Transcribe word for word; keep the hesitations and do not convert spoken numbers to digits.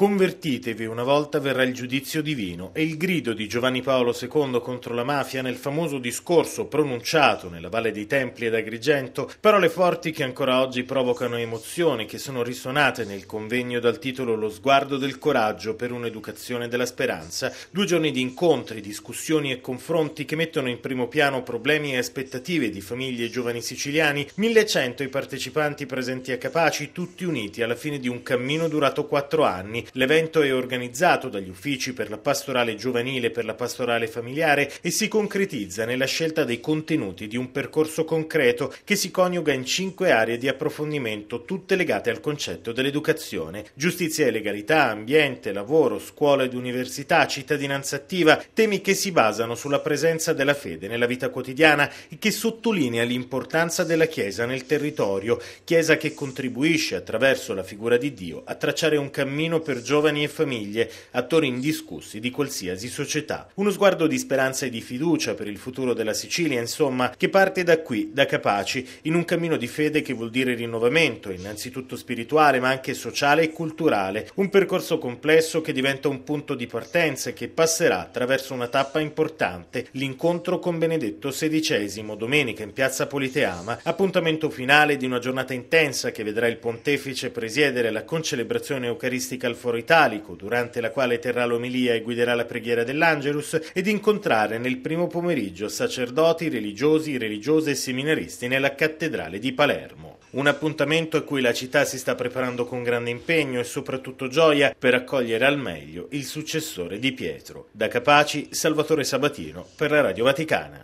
Convertitevi, una volta verrà il giudizio divino. È il grido di Giovanni Paolo secondo contro la mafia nel famoso discorso pronunciato nella Valle dei Templi ad Agrigento, parole forti che ancora oggi provocano emozioni, che sono risonate nel convegno dal titolo Lo sguardo del coraggio per un'educazione della speranza. Due giorni di incontri, discussioni e confronti che mettono in primo piano problemi e aspettative di famiglie e giovani siciliani. millecento i partecipanti presenti a Capaci, tutti uniti alla fine di un cammino durato quattro anni. L'evento è organizzato dagli uffici per la pastorale giovanile e per la pastorale familiare e si concretizza nella scelta dei contenuti di un percorso concreto che si coniuga in cinque aree di approfondimento, tutte legate al concetto dell'educazione: giustizia e legalità, ambiente, lavoro, scuola ed università, cittadinanza attiva, temi che si basano sulla presenza della fede nella vita quotidiana e che sottolinea l'importanza della Chiesa nel territorio, Chiesa che contribuisce attraverso la figura di Dio a tracciare un cammino per giovani e famiglie, attori indiscussi di qualsiasi società. Uno sguardo di speranza e di fiducia per il futuro della Sicilia, insomma, che parte da qui, da Capaci, in un cammino di fede che vuol dire rinnovamento, innanzitutto spirituale, ma anche sociale e culturale. Un percorso complesso che diventa un punto di partenza e che passerà attraverso una tappa importante, l'incontro con Benedetto sedicesimo, domenica in piazza Politeama, appuntamento finale di una giornata intensa che vedrà il pontefice presiedere la concelebrazione eucaristica al Foro Italico, durante la quale terrà l'omelia e guiderà la preghiera dell'Angelus, ed incontrare nel primo pomeriggio sacerdoti, religiosi, religiose e seminaristi nella cattedrale di Palermo. Un appuntamento a cui la città si sta preparando con grande impegno e soprattutto gioia per accogliere al meglio il successore di Pietro. Da Capaci, Salvatore Sabatino per la Radio Vaticana.